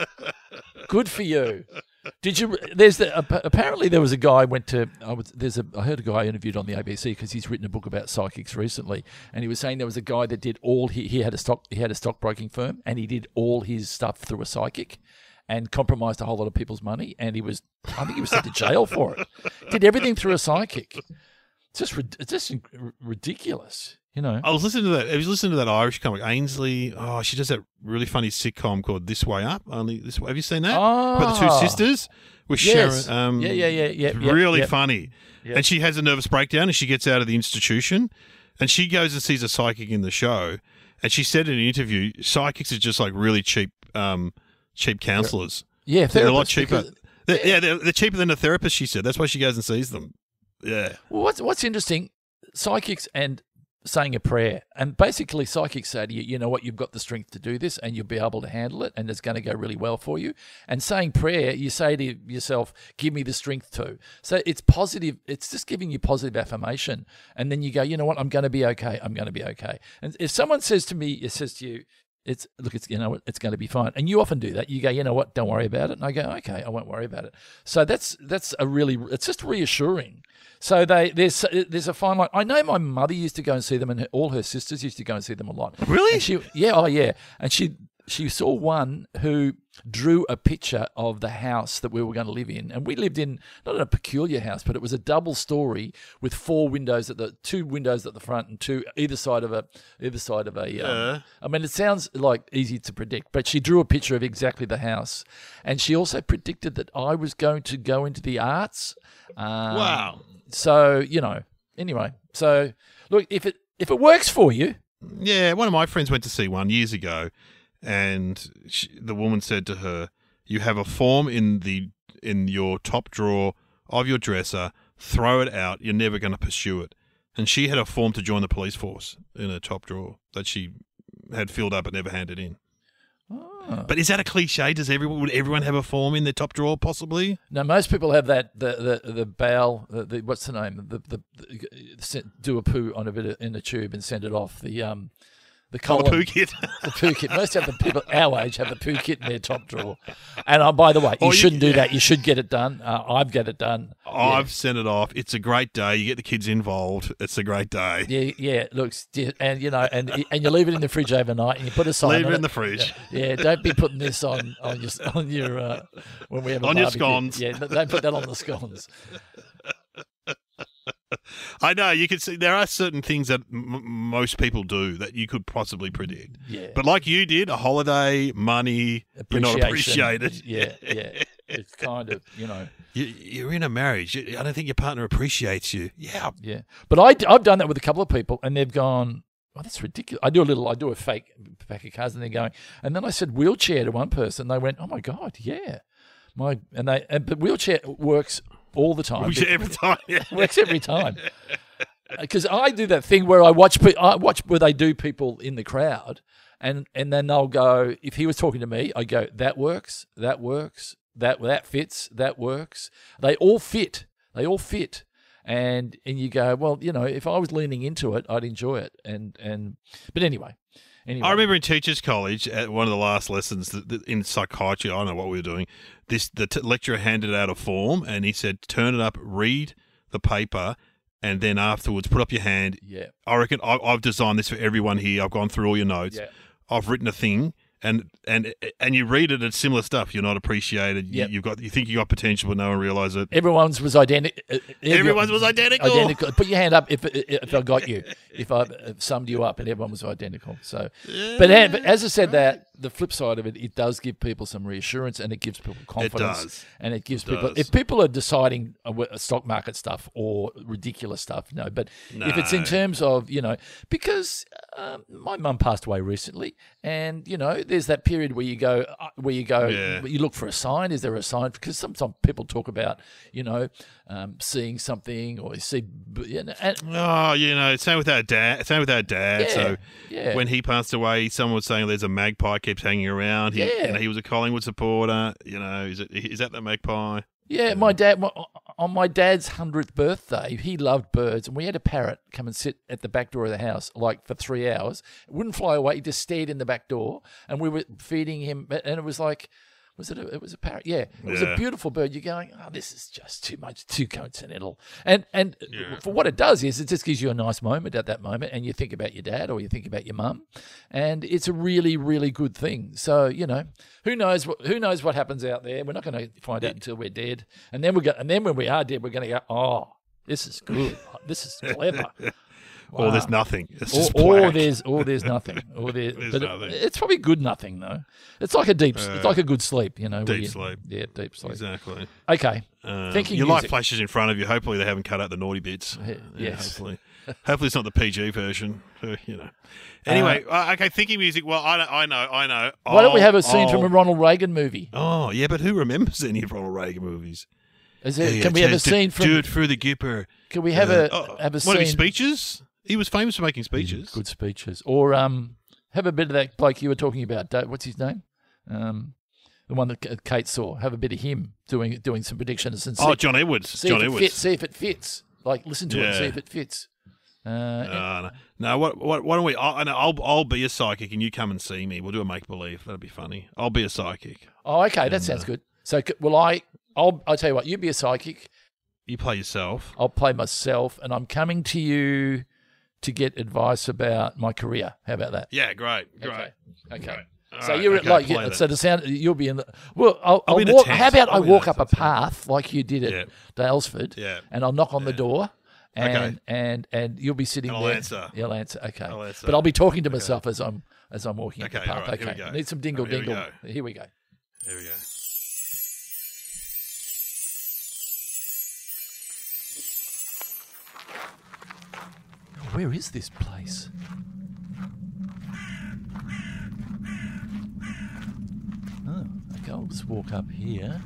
Good for you. Did you? There's the, apparently there was a guy went to. I was there's a. I heard a guy interviewed on the A B C because he's written a book about psychics recently, and he was saying there was a guy that did all he he had a stock he had a stockbroking firm, and he did all his stuff through a psychic, and compromised a whole lot of people's money, and he was I think he was sent to jail for it. Did everything through a psychic. It's just it's just ridiculous. You know, I was listening to that. I was listening to that Irish comic Ainsley. Oh, she does that really funny sitcom called This Way Up. Only this. Have you seen that? Oh, about the two sisters with yes. Sharon. Um, yeah, yeah, yeah, yeah. It's yeah, really yeah. funny. Yeah. And she has a nervous breakdown, and she gets out of the institution, and she goes and sees a psychic in the show, and she said in an interview, psychics are just like really cheap, um, cheap counselors. Yeah, they're a lot cheaper. Because, they're, yeah, they're, they're cheaper than a therapist. She said that's why she goes and sees them. Yeah. Well, what's what's interesting, psychics and saying a prayer, and basically psychics say to you, you know what, you've got the strength to do this, and you'll be able to handle it, and it's going to go really well for you. And saying prayer, you say to yourself, give me the strength to. So it's positive. It's just giving you positive affirmation, and then you go, you know what, I'm going to be okay. I'm going to be okay. And if someone says to me, it says to you, it's look, it's you know what, it's going to be fine. And you often do that. You go, you know what, don't worry about it. And I go, okay, I won't worry about it. So that's that's a really, it's just reassuring. So they there's there's a fine line. I know my mother used to go and see them, and her, all her sisters used to go and see them a lot. Really? And she, yeah, oh yeah. And she she saw one who drew a picture of the house that we were going to live in, and we lived in not in a peculiar house, but it was a double story with four windows at the two windows at the front and two either side of a either side of a. Um, Uh. I mean, it sounds like easy to predict, but she drew a picture of exactly the house, and she also predicted that I was going to go into the arts. Um, Wow. So, you know, anyway. So, look, if it if it works for you. Yeah, one of my friends went to see one years ago, and she, the woman said to her, "You have a form in the in your top drawer of your dresser. Throw it out. You're never going to pursue it." And she had a form to join the police force in her top drawer that she had filled up but never handed in. Oh. But is that a cliche? Does everyone would everyone have a form in their top drawer? Possibly. No, most people have that the the the bowel. The, the what's the name? The the, the do a poo on a bit of, in a tube and send it off. The um. The Oh, column, the poo kit. The poo kit. Most of the people our age have the poo kit in their top drawer. And uh, by the way, you, Oh, you- shouldn't do that. You should get it done. Uh, I've got it done. I've sent it off. It's a great day. You get the kids involved. It's a great day. Yeah, yeah, yeah. It looks, and you know, and and you leave it in the fridge overnight, and you put a sign Leave on it in the fridge. Yeah, yeah, don't be putting this on on your on your uh, when we have a On your barbecue. scones. Yeah, don't put that on the scones. I know you can see there are certain things that m- most people do that you could possibly predict. Yeah, But like you did, a holiday, money, you're not Appreciation. appreciated. Yeah, yeah. It's kind of, you know. You, you're in a marriage. You- I don't think your partner appreciates you. Yeah. Yeah, but I, I've done that with a couple of people, and they've gone, "Oh, that's ridiculous." I do a little, I do a fake pack of cards, and they're going, and then I said wheelchair to one person, and they went, "Oh my god, yeah, my," and they, and, but wheelchair works all the time. Which every time. Yeah. Works every time. Because I do that thing where I watch, pe- I watch where they do people in the crowd, and and then they'll go. If he was talking to me, I go, "That works. That works. That that fits. That works." They all fit. They all fit. And and you go, well, you know, if I was leaning into it, I'd enjoy it. And and but anyway, anyway. I remember in teachers' college at one of the last lessons th- th- in psychiatry. I don't know what we were doing. This the t- lecturer handed out a form, and he said, "Turn it up, read the paper, and then afterwards put up your hand." Yeah. I reckon I, I've designed this for everyone here. I've gone through all your notes. Yeah. I've written a thing, and and and you read it. It's similar stuff. You're not appreciated. You, Yep. you've got you think you got potential, but no one realises it. Everyone's was identical. Everyone's was identical. Identical. Put your hand up if if I got you. If I summed you up, and everyone was identical. So, but, uh, but as I said, that the flip side of it, it does give people some reassurance, and it gives people confidence. does. And it gives It people. does. If people are deciding uh, wh- stock market stuff or ridiculous stuff, no. But if it's in No. terms of, you know, because um, my mum passed away recently, and you know, there's that period where you go, uh, where you go, Yeah. you look for a sign. Is there a sign? Because sometimes people talk about, you know, um, seeing something or you see, you know, and Oh, you know, same with our dad. Same with our dad. Yeah, so yeah. when he passed away, someone was saying there's a magpie keeps hanging around. He, Yeah. you know, he was a Collingwood supporter. You know, is it is that the magpie? yeah, my dad, my, on my dad's hundredth birthday, he loved birds, and we had a parrot come and sit at the back door of the house like for three hours. It wouldn't fly away; he just stared in the back door, and we were feeding him, and it was like. Was it? A, it was a parrot. Yeah, it was Yeah. a beautiful bird. You're going, oh, this is just too much, too coincidental. And and Yeah. for what it does is it just gives you a nice moment at that moment, and you think about your dad or you think about your mum, and it's a really, really good thing. So you know, who knows what who knows what happens out there? We're not going to find out until we're dead, and then we go, and then when we are dead, we're going to go, oh, this is good. This is clever. Or Wow. there's nothing. It's Or, just or black. there's or there's nothing. Or there, There's but it- nothing. it's probably good nothing though. It's like a deep, it's like a good sleep, you know. where Deep you- sleep. Yeah, deep sleep. Exactly. Okay. Um, Thinking your light music. flashes in front of you. Hopefully they haven't cut out the naughty bits. Yeah, Yeah, yes. hopefully. Hopefully it's not the P G version. uh, You know. Anyway, uh, okay. Thinking music. Well, I know. I know. I know. Why don't we I'll- have a scene from a I'll- Ronald Reagan movie? Oh yeah, but who remembers any of Ronald Reagan movies? Is there, Yeah, can we yeah, have a do- scene from? Do it through the Gipper. Can we have Uh, a oh, have a one of his scene? speeches. He was famous for making speeches. Good speeches, or um, have a bit of that bloke you were talking about. Da- What's his name? Um, the one that K- Kate saw. Have a bit of him doing doing some predictions and see, Oh, John Edwards. see John if it Edwards. fits. See if it fits. Like listen to it, and see Yeah. if it fits. Uh, Uh, no, no what, what, why don't we? I'll, I'll, I'll be a psychic and you come and see me. We'll do a make believe. That'll be funny. I'll be a psychic. oh, okay, that sounds good. So, c- will I? I'll I'll tell you what. You be a psychic. You play yourself. I'll play myself, and I'm coming to you to get advice about my career. How about that? Yeah, great, great. Okay. Okay. Great. All So right, you're okay, like play yeah, that. so the sound you'll be in the well. I'll, I'll I'll be in a walk. tent. How about I'll I be in walk a up a tent. path like you did at Yeah. Dalesford, Yeah. and I'll knock on the door, and Okay. and and you'll be sitting And I'll there. answer. You'll answer. Okay. I'll answer. But I'll be talking to myself as I'm as I'm walking up the Okay, path. all right, here okay. we go. Need some dingle All right, here we dingle. Here we go. There we go. Where is this place? Oh, okay, I'll just walk up here.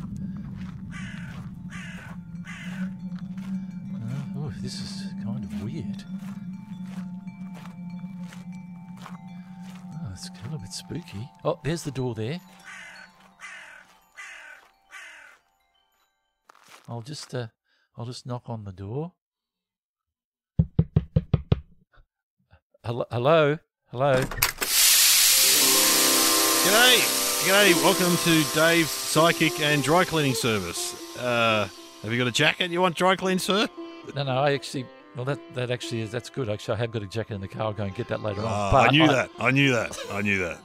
Uh, oh, this is kind of weird. Oh, it's a little bit spooky. Oh, there's the door there. I'll just, uh, I'll just knock on the door. Hello, hello, hello. G'day. G'day. Welcome to Dave's Psychic and Dry Cleaning Service. Uh, have you got a jacket you want dry cleaned, sir? No, no, I actually. Well, that that actually is that's good. Actually, I have got a jacket in the car. I'll go and get that later on. Ah, But I knew that. I knew that. I knew that.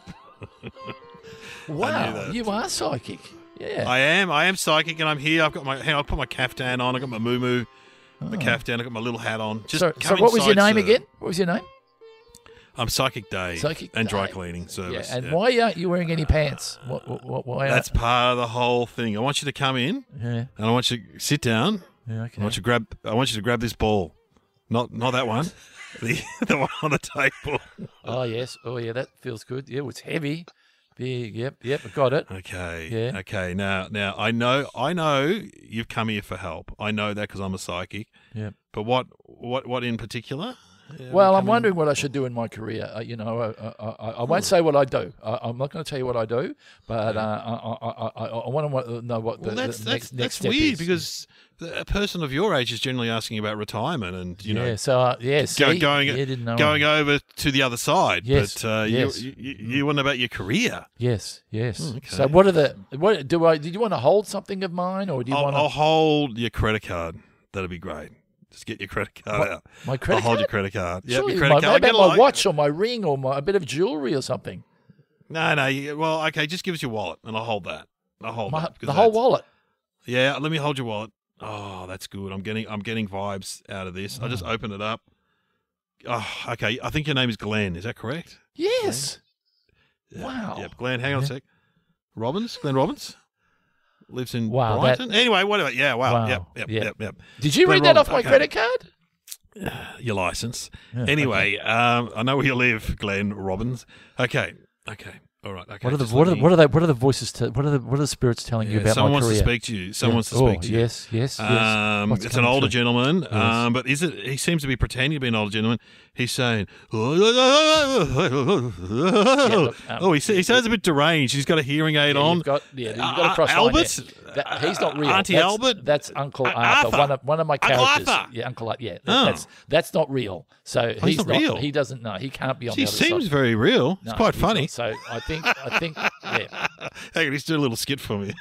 Wow, that. you are psychic. Yeah. I am. I am psychic, and I'm here. I've got my. Hang on, I'll put my caftan on. I got my moo my caftan. I got my little hat on. Just so, so come what was your inside, name sir. again? What was your name? I'm Psychic Dave. Psychic and dry Dave. cleaning Yeah. service. And yeah. why aren't you wearing any pants? What? what, what why? That's part of the whole thing. I want you to come in, yeah. and I want you to sit down. Yeah. I Okay. want you to grab. I want you to grab this ball, not not that one, the the one on the table. Oh yes. Oh yeah. That feels good. Yeah. It's heavy. Big. Yep. Yep. I got it. Okay. Yeah. Okay. Now, now I know. I know you've come here for help. I know that because I'm a psychic. Yep. But what? What? What in particular? Have Well, you I'm come wondering what I should do in my career. Uh, you know, I, I, I, I won't Hmm. say what I do. I, I'm not going to tell you what I do, but uh, I, I, I, I want to know what the, Well, that's the next, that's next that's step weird is. because a person of your age is generally asking about retirement and you yeah, know so uh, yeah, go, see? going yeah, didn't know going over to the other side. Yes, But uh, yes. you, you you want about your career? Yes, yes. Hmm, okay. So what are the what do I? Did you want to hold something of mine, or do you I'll, want I'll to hold your credit card. That'd be great. Just get your credit card What? out. my credit I'll hold card? your credit card. Yep, Surely your credit my, card. How Get about my like- watch or my ring or my, a bit of jewelry or something? No, no. You, well, okay. Just give us your wallet, and I'll hold that. I'll hold My, that. 'cause the whole that's- wallet. Yeah, let me hold your wallet. Oh, that's good. I'm getting I'm getting vibes out of this. I just Oh. open it up. Oh, okay. I think your name is Glenn. Is that correct? Yes. Yeah. Wow. Yep. Glenn, hang on Yeah. a sec. Robbins? Glenn Robbins? Lives in Wow, that- Brighton. Anyway, whatever. Yeah, wow. Wow. Yep, yep, Yeah. yep, yep. Did you Glenn read that off Robbins, my okay. credit card? Your license. Yeah, Anyway, um, I know where you live, Glenn Robbins. Okay. Okay. All right. Okay. What are the just what let are, me- what are they what are the voices? Te- what are the what are the spirits telling you Yeah, about someone my wants career? to speak to you. Someone Yeah. wants to oh, speak to you. Yes, yes, yes. Um, What's it's an coming older through? gentleman, Yes. um, but is it? He seems to be pretending to be an older gentleman. He's saying, look, um, oh, he, he sounds a bit deranged. He's got a hearing aid Yeah, on. you've got, yeah, you've got Uh, a cross Albert? line there. That, he's not real. Auntie that's, Albert? That's Uncle Uh, Arthur, Arthur. one of one of my Uncle characters. Arthur. Yeah, Uncle Arthur. Yeah, Oh. that's that's not real. So he's, not not real. He doesn't know. He can't be on He the other seems side. very real. No, it's quite he's funny. not. So I think I think yeah. Hang on, he's doing a little skit for me.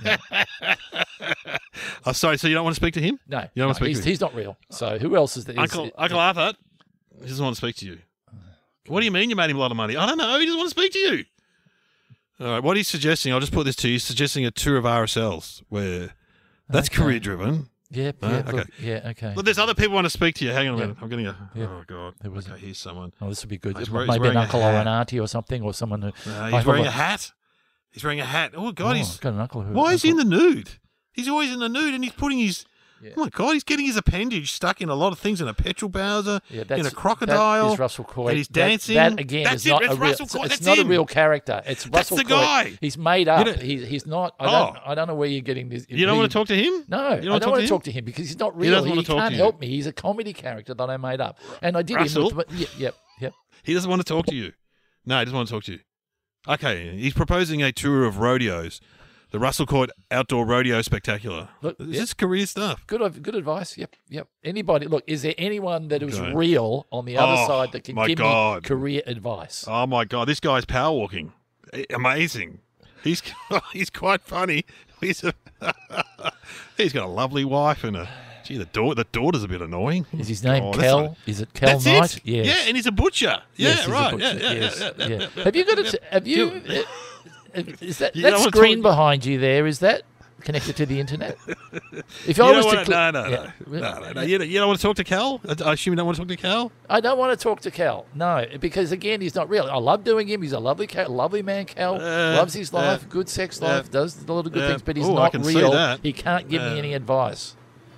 oh, sorry. So you don't want to speak to him? No, You don't no want to speak he's, to him? he's not real. So who else is there? Uncle Is- Uncle Arthur. He doesn't want to speak to you. What do you mean you made him a lot of money? I don't know. He doesn't want to speak to you. All right. What he's suggesting, I'll just put this to you. He's suggesting a tour of R S Ls where that's Okay. career driven. Yeah, No? yeah, Okay. look, yeah, okay. Look, there's other people want to speak to you. Hang on a Yeah. minute. I'm getting a. Yeah. Oh God. There was okay, here's someone. Oh, this would be good. He's wearing- he's Maybe wearing an a uncle or hat. an auntie or something, or someone who. No, I he's wearing a thought- hat. He's wearing a hat. Oh God, Oh, he's. I've got an uncle who. Why is he in uncle- the nude? He's always in the nude, and he's putting his. Yeah. Oh my God, he's getting his appendage stuck in a lot of things, in a petrol bowser, Yeah, in that's, a crocodile. That is Russell Coit. and he's That- dancing. That, again That's is it, not that's a real. Russell It's, Coit, it's that's not him. a real character. It's That's Russell the Coit. guy. He's made up. You know- He, he's not. I Oh. don't. I don't know where you're getting this. You don't he- want to talk to him? No, You I don't don't want to want talk to talk to him because he's not real. doesn't He, want to talk can't to you. help me. He's a comedy character that I made up, and I did Russell? him. With, yep, yep, yep. He doesn't want to talk to you. No, he doesn't want to talk to you. Okay, he's proposing a tour of rodeos, the Russell Coit Outdoor Rodeo Spectacular. Look, this yep. is career stuff. Good, ad- good advice. Yep, yep. Anybody? Look, is there anyone that is Okay. real on the other Oh, side that can my give God. me career advice? Oh my God, this guy's power walking. Amazing. He's he's quite funny. He's a, he's got a lovely wife and a. Gee, the daughter, the daughter's a bit annoying. Is his name Oh, that's Kel? a- Is it Kel That's Knight? it. Yes. Yeah, and he's a butcher. Yeah, Yes, he's a right. butcher, Yeah, yeah, yes, yeah, yeah, yeah. yeah. Have you got it? Have you? uh, uh, Is that You that don't wanna screen talk- behind you there? Is that connected to the internet? If You I don't was to wanna, click, no, no, no, yeah. no, no, no. You don't, you don't want to talk to Cal? I I assume you don't want to talk to Cal? I don't want to talk to Cal. No, because again, he's not real. I love doing him. He's a lovely, Cal, lovely man. Cal Uh, loves his life, uh, good sex uh, life, does a lot of good uh, things, but he's oh, I not can see real. that. He can't give Uh, me any advice.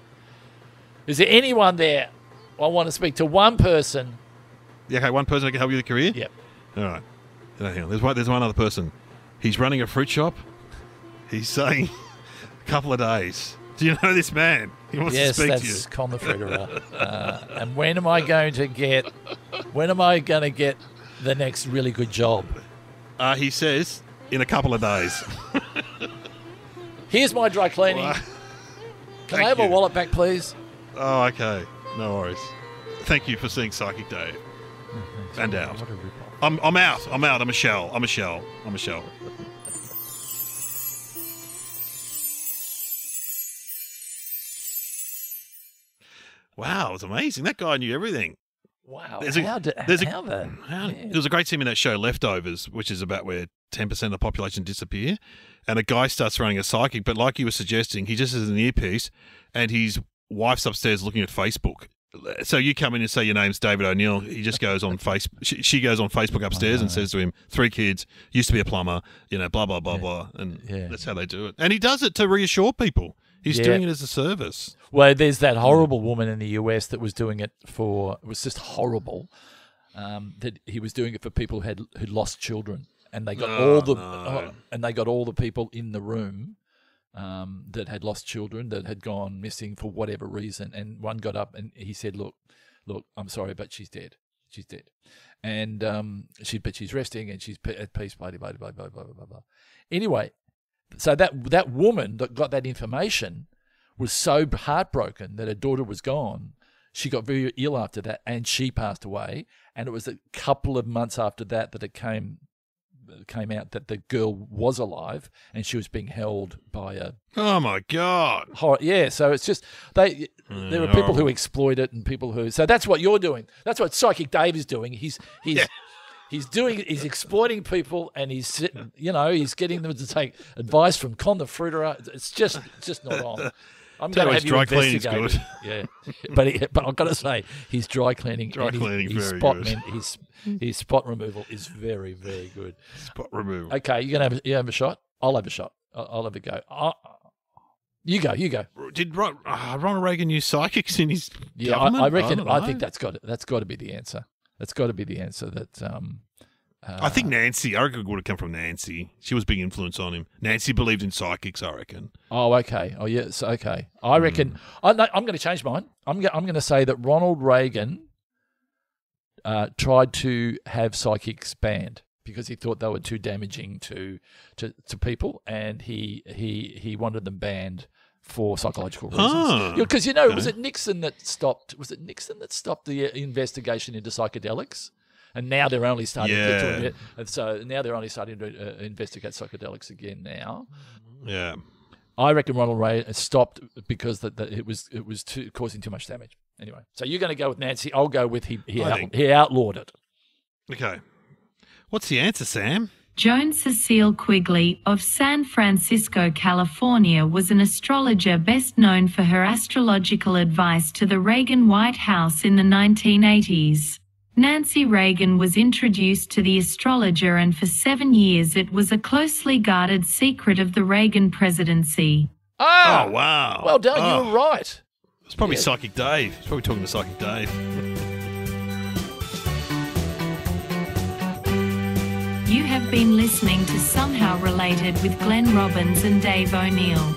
Is there anyone there? I want to speak to one person. Yeah, okay, one person that can help you with your career? Yep. All right. No, hang on. There's one, there's one other person. He's running a fruit shop. He's saying a couple of days. Do you know this man? He wants Yes, to speak to that's you. Con the Fruiterer. uh, and when am I going to get? When am I going to get the next really good job? Uh, he says in a couple of days. Here's my dry cleaning. Well, Can thank I have you. my wallet back, please? Oh, okay. No worries. Thank you for seeing Psychic Dave. And out. What a rip-off. I'm, I'm out. I'm out. I'm a shell. I'm a shell. I'm a shell. Wow, it was amazing. That guy knew everything. Wow. There's a- how did, there's a- how the, How- yeah. There was a great scene in that show, Leftovers, which is about where ten percent of the population disappear. And a guy starts running a psychic, but like you were suggesting, he just has an earpiece and his wife's upstairs looking at Facebook. So you come in and say your name's David O'Neill. He just goes on Facebook. She, she goes on Facebook upstairs and says to him, three kids, used to be a plumber, you know, blah, blah, blah, Yeah. blah. And Yeah. that's how they do it. And he does it to reassure people. He's Yeah. doing it as a service. Well, there's that horrible woman in the U S that was doing it for. It was just horrible. Um, that he was doing it for people who had who'd lost children, and they got Oh, all the no. oh, and they got all the people in the room um, that had lost children that had gone missing for whatever reason. And one got up and he said, "Look, look, I'm sorry, but she's dead. She's dead." And um, she, but she's resting and she's pe- at peace. Blah blah blah blah blah blah blah. Anyway, so that that woman that got that information was so heartbroken that her daughter was gone. She got very ill after that, and she passed away. And it was a couple of months after that that it came came out that the girl was alive, and she was being held by a Oh, my God. horror. Yeah, so it's just they. There are people who exploit it, and people who. So that's what you're doing. That's what Psychic Dave is doing. He's he's. Yeah. He's doing. He's exploiting people, and he's sitting. You know, he's getting them to take advice from Con the Fruiterer. It's just, it's just not on. I'm Tell going you to have what, you dry cleaning's investigated. Yeah, but he, but I've got to say, his dry cleaning, Dry and his- cleaning, his, very spot good. men- his his spot removal is very very good. Spot removal. Okay, you gonna have a, you have a shot? I'll have a shot. I'll, I'll have a go. i you go. You go. Did Ron, uh, Ronald Reagan use psychics in his Yeah, I, government? I reckon. don't I, know. think that's got to, that's got to be the answer. That's got to be the answer. That um, uh, I think Nancy, I reckon it would have come from Nancy. She was a big influence on him. Nancy believed in psychics, I reckon. Oh, okay. Oh, yes. Okay. I reckon. I, no, I'm going to change mine. I'm. Go, I'm going to say that Ronald Reagan uh, tried to have psychics banned because he thought they were too damaging to to, to people, and he he he wanted them banned for psychological reasons. Because, Oh, you know, okay. was it Nixon that stopped? Was it Nixon that stopped the uh, investigation into psychedelics? And now they're only starting to, Yeah. to and so now they're only starting to uh, investigate psychedelics again now. Yeah. I reckon Ronald Ray stopped because that that it was it was too, causing too much damage. Anyway, so you're going to go with Nancy. I'll go with he he, I out, think- he outlawed it. Okay. What's the answer, Sam? Joan Cecile Quigley of San Francisco, California, was an astrologer best known for her astrological advice to the Reagan White House in the nineteen eighties. Nancy Reagan was introduced to the astrologer, and for seven years it was a closely guarded secret of the Reagan presidency. Ah, Oh, wow. well done. Oh, You were right. It's probably Yeah. Psychic Dave. It's probably talking to Psychic Dave. You have been listening to Somehow Related with Glenn Robbins and Dave O'Neill.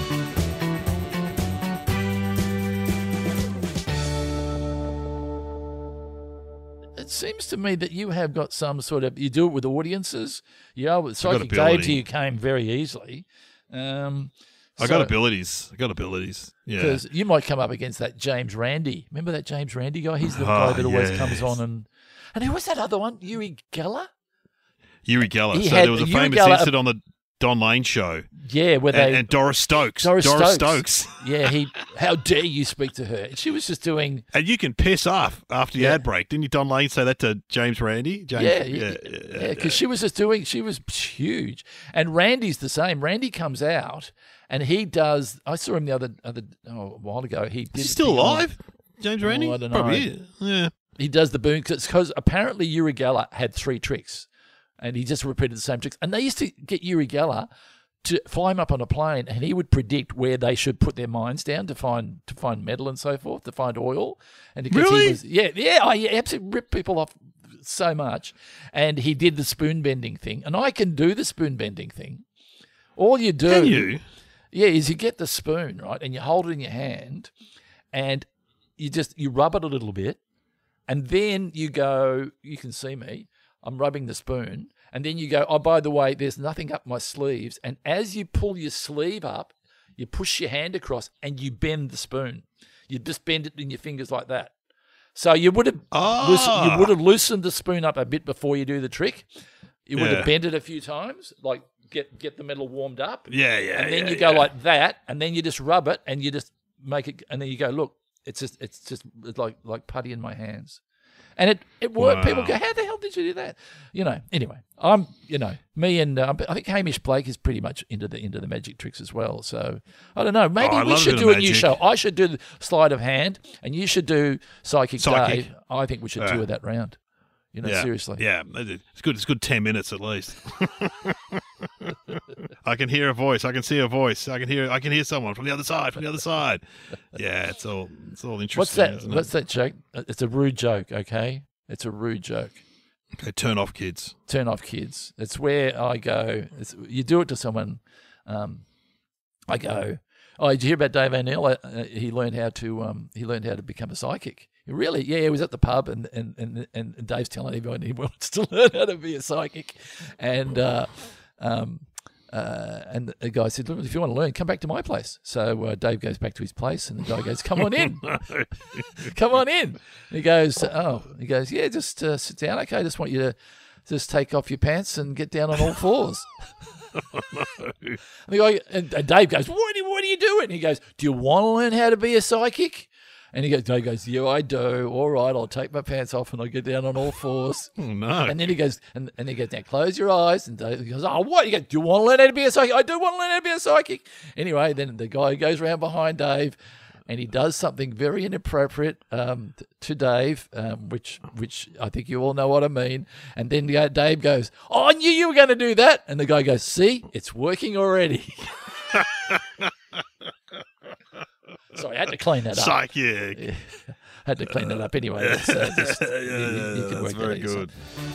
It seems to me that you have got some sort of. You do it with audiences. You are with got Psychic Dave. ability. To you came very easily. Um, I got abilities. I got abilities. Yeah. Because you might come up against that James Randi. Remember that James Randi guy? He's the Oh, guy that always yes. comes on and. And who was that other one? Uri Geller? Uri Geller. He So had- there was a Uri famous Geller- incident on the Don Lane show. Yeah, where they. And, and Doris Stokes. Doris, Stokes. Stokes. yeah, he. How dare you speak to her? She was just doing. And you can piss off after the Yeah. ad break. Didn't you, Don Lane, say that to James Randy? James, Yeah, yeah, yeah. Because she was just doing. She was huge, and Randy's the same. Randy comes out, and he does. I saw him the other other oh, a while ago. He did Is he a still thing on- alive? James Randy? Oh, I don't Probably know. is. Yeah. He does the boom because apparently Uri Geller had three tricks, and he just repeated the same tricks. And they used to get Uri Geller to fly him up on a plane, and he would predict where they should put their mines down to find to find metal and so forth, to find oil. And because Really? he was, yeah, yeah, oh, yeah, absolutely ripped people off so much. And he did the spoon bending thing, and I can do the spoon bending thing. All you do, Can you? yeah, is you get the spoon, right, and you hold it in your hand, and you just you rub it a little bit, and then you go, you can see me, I'm rubbing the spoon, and then you go, oh, by the way, there's nothing up my sleeves, and as you pull your sleeve up, you push your hand across, and you bend the spoon. You just bend it in your fingers like that. So you would have Ah. loosened, you would have loosened the spoon up a bit before you do the trick. You would Yeah. have bent it a few times, like get get the metal warmed up. Yeah, yeah. And then yeah, you go yeah. like that, and then you just rub it, and you just make it, and then you go, look, it's just, it's just it's like like putty in my hands, and it it worked. People Wow. go, how the hell did you do that? You know. Anyway, I'm, you know, me and uh, I think Hamish Blake is pretty much into the into the magic tricks as well. So I don't know. Maybe Oh, I we love a should bit do of a new magic. show. I should do the sleight of hand, and you should do psychic, Psychic. Dave. I think we should Yeah. do that round. You know, yeah. seriously. Yeah, it's good. It's good. Ten minutes at least. I can hear a voice. I can see a voice. I can hear. I can hear someone from the other side. From the other side. Yeah, it's all. It's all interesting. What's that? Isn't it? What's that joke? It's a rude joke. Okay, it's a rude joke. Okay, turn off, kids. Turn off, kids. It's where I go. It's, you do it to someone. Um, I go. Oh, did you hear about Dave O'Neill? Uh, uh, he learned how to. Um, he learned how to become a psychic. Really? Yeah, he was at the pub, and and, and, and Dave's telling everyone he wants to learn how to be a psychic, and uh, um, uh, and the guy said, "Look, if you want to learn, come back to my place." So uh, Dave goes back to his place, and the guy goes, "Come on in, come on in." And he goes, "Oh," he goes, "Yeah, just uh, sit down. Okay, I just want you to just take off your pants and get down on all fours." And the guy, and, and Dave goes, "What are you, what are you doing?" And he goes, "Do you want to learn how to be a psychic?" And he goes, Dave goes, "Yeah, I do. All right, I'll take my pants off and I get down on all fours." Oh no! And then he goes, and, and he goes, "Now close your eyes." And Dave goes, "Oh, what?" He goes, "Do you want to learn how to be a psychic?" "I do want to learn how to be a psychic." Anyway, then the guy goes around behind Dave, and he does something very inappropriate um, t- to Dave, um, which which I think you all know what I mean. And then the, Dave goes, "Oh, I knew you were going to do that." And the guy goes, "See, it's working already." Sorry, I had to clean that up. Psychic. Had to clean that up anyway. That's, uh, just, you, you- you can That's work that very out yourself. good.